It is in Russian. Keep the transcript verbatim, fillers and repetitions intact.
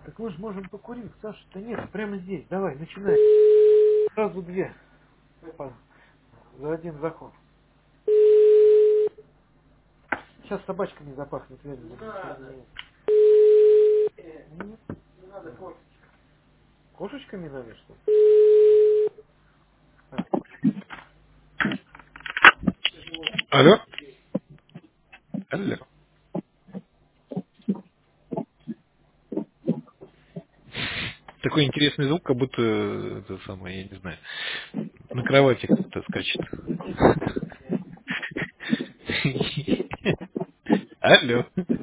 Так мы же можем покурить, Саша. Да нет, прямо здесь. Давай, начинай. Сразу две. По- За один заход. Сейчас собачка не запахнет, верно? Будем. М, Кошечками надо, что ли? А, Алло? Алло. Такой интересный звук, как будто э, это самое, я не знаю, на кровати кто-то скачет. Алло.